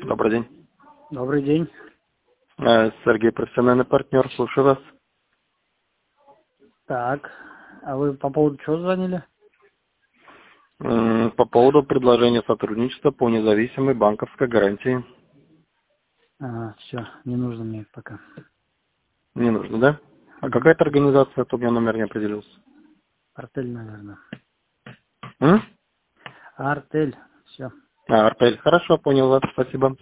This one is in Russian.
Добрый день. Добрый день. Сергей, профессиональный партнер, слушаю вас. Так, а вы по поводу чего звонили? По поводу предложения сотрудничества по независимой банковской гарантии. Ага, все, не нужно мне пока. Не нужно, да? А какая-то организация, а то у меня номер не определился. Артель, наверное. М? Артель, все. Артель. Хорошо, понял вас, спасибо.